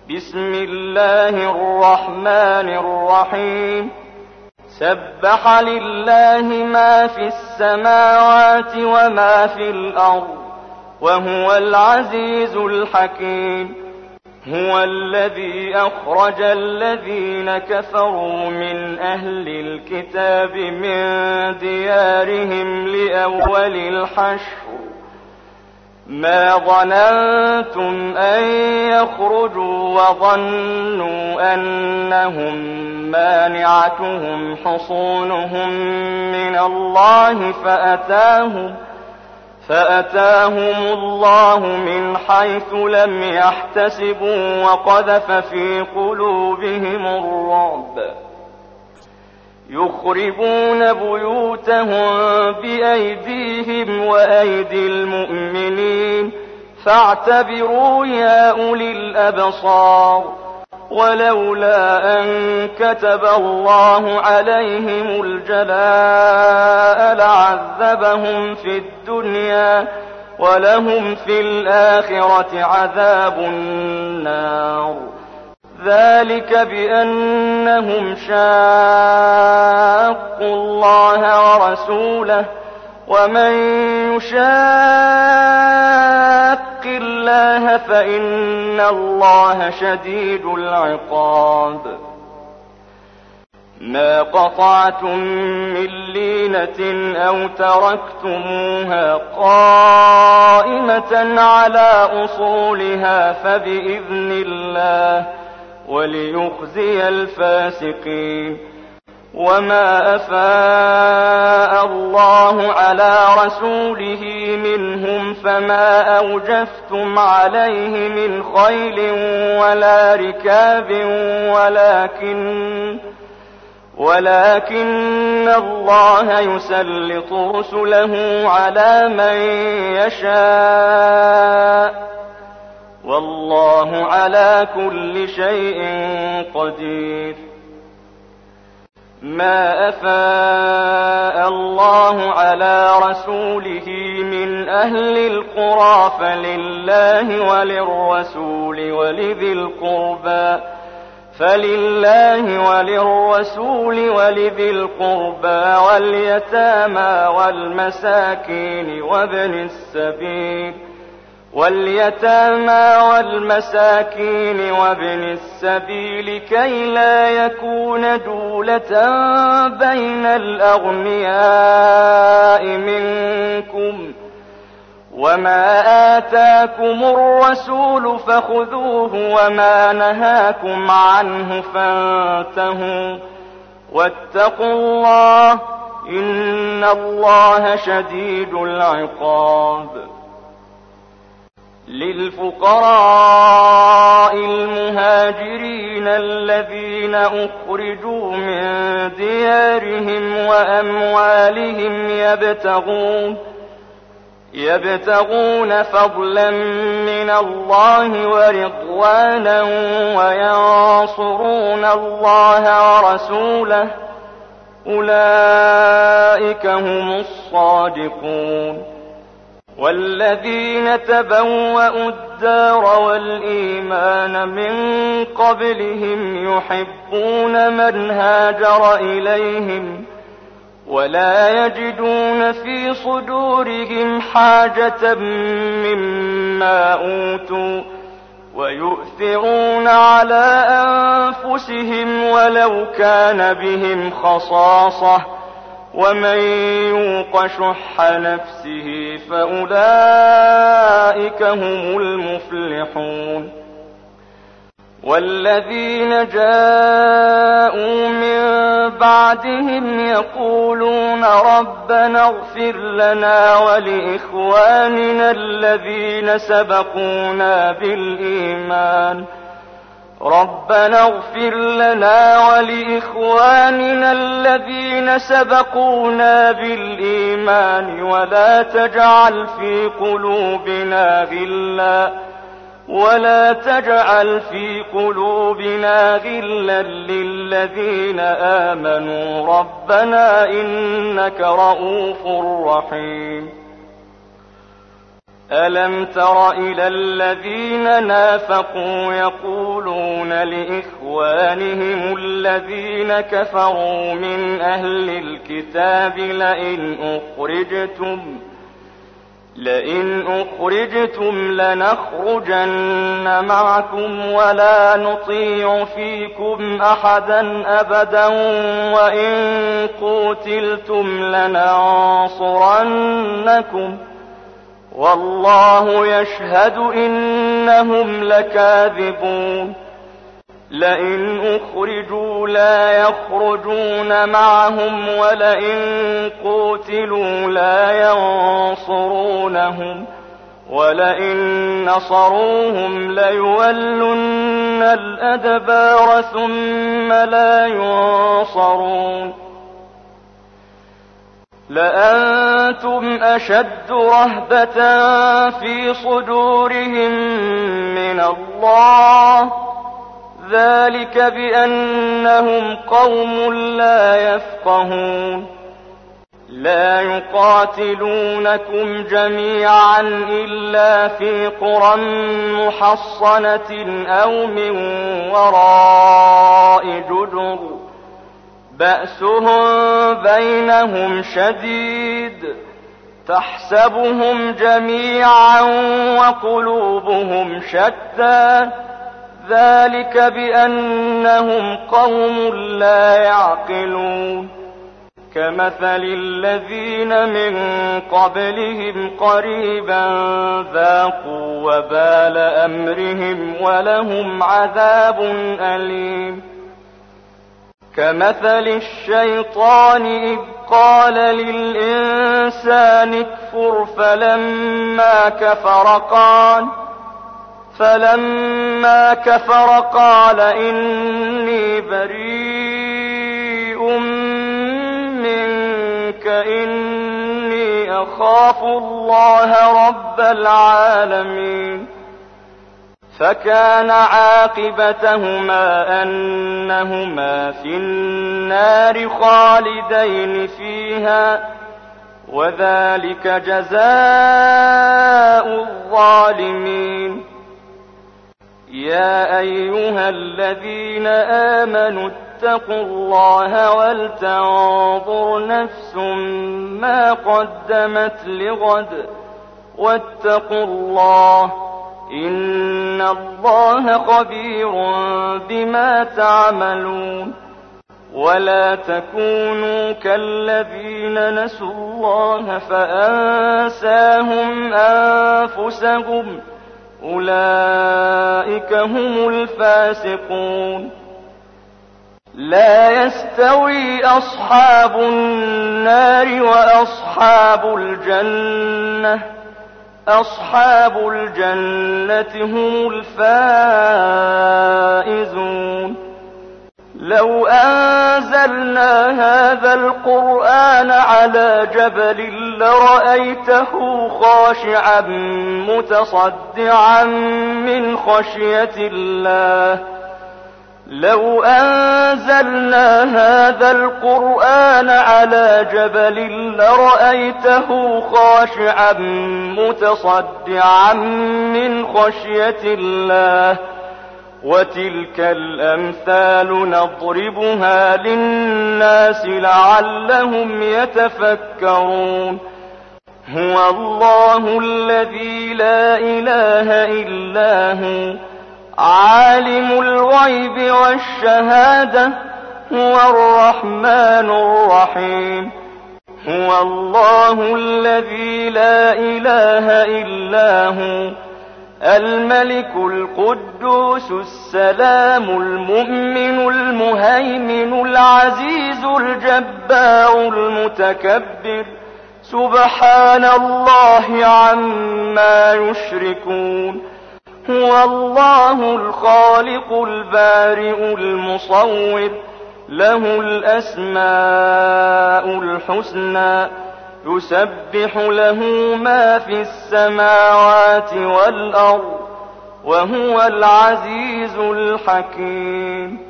بسم الله الرحمن الرحيم سبح لله ما في السماوات وما في الأرض وهو العزيز الحكيم هو الذي أخرج الذين كفروا من أهل الكتاب من ديارهم لأول الحشر ما ظننتم أن يخرجوا وظنوا أنهم مانعتهم حصونهم من الله فأتاهم الله من حيث لم يحتسبوا وقذف في قلوبهم الرعب يخربون بيوتهم بأيديهم وأيدي المؤمنين فاعتبروا يا أولي الأبصار ولولا أن كتب الله عليهم الجلاء لعذبهم في الدنيا ولهم في الآخرة عذاب النار ذلك بأنهم شاقوا الله ورسوله ومن يشاق الله فإن الله شديد العقاب ما قطعتم من لينة أو تركتموها قائمة على أصولها فبإذن الله وليخزي الفاسقين وما أفاء الله على رسوله منهم فما أوجفتم عليه من خيل ولا ركاب ولكن الله يسلط رسله على من يشاء والله على كل شيء قدير ما أفاء الله على رسوله من أهل القرى فلله وللرسول ولذي القربى واليتامى والمساكين وابن السبيل كي لا يكون دولة بين الأغنياء منكم وما آتاكم الرسول فخذوه وما نهاكم عنه فانتهوا واتقوا الله إن الله شديد العقاب للفقراء المهاجرين الذين أخرجوا من ديارهم وأموالهم يبتغون فضلا من الله ورضوانا وينصرون الله ورسوله أولئك هم الصادقون والذين تبوأوا الدار والإيمان من قبلهم يحبون من هاجر إليهم ولا يجدون في صدورهم حاجة مما أوتوا ويؤثرون على أنفسهم ولو كان بهم خصاصة ومن يوق شح نفسه فأولئك هم المفلحون والذين جاءوا من بعدهم يقولون ربنا اغفر لنا ولإخواننا الذين سبقونا بالإيمان ربنا اغفر لنا ولإخواننا الذين سبقونا بالإيمان ولا تجعل في قلوبنا غلا للذين آمنوا ربنا إنك رؤوف رحيم ألم تر إلى الذين نافقوا يقولون لإخوانهم الذين كفروا من أهل الكتاب لئن أخرجتم لنخرجن معكم ولا نطيع فيكم أحدا أبدا وإن قوتلتم لننصرنكم والله يشهد إنهم لكاذبون لئن أخرجوا لا يخرجون معهم ولئن قوتلوا لا ينصرونهم ولئن نصروهم ليولن الأدبار ثم لا ينصرون لأنتم أشد رهبة في صدورهم من الله ذلك بأنهم قوم لا يفقهون لا يقاتلونكم جميعا إلا في قرى محصنة أو من وراء جدر بأسهم بينهم شديد تحسبهم جميعا وقلوبهم شتى ذلك بأنهم قوم لا يعقلون كمثل الذين من قبلهم قريبا ذاقوا وبال أمرهم ولهم عذاب أليم كمثل الشيطان إذ قال للإنسان اكفر فلما كفر قال إني بريء منك إني أخاف الله رب العالمين فكان عاقبتهما أنهما في النار خالدين فيها وذلك جزاء الظالمين يا أيها الذين آمنوا اتقوا الله ولتنظر نفس ما قدمت لغد واتقوا الله إن الله خبير بما تعملون ولا تكونوا كالذين نسوا الله فأنساهم أنفسهم أولئك هم الفاسقون لا يستوي أصحاب النار وأصحاب الجنة أصحاب الجنة هم الفائزون لو أنزلنا هذا القرآن على جبل لرأيته خاشعا متصدعا من خشية الله لو أنزلنا هذا القرآن على جبل لرأيته خاشعا متصدعا من خشية الله وتلك الأمثال نضربها للناس لعلهم يتفكرون هو الله الذي لا إله إلا هو عالم الغيب والشهادة هو الرحمن الرحيم هو الله الذي لا إله إلا هو الملك القدوس السلام المؤمن المهيمن العزيز الجبار المتكبر سبحان الله عما يشركون هو الله الخالق البارئ المصور له الأسماء الحسنى يسبح له ما في السماوات والأرض وهو العزيز الحكيم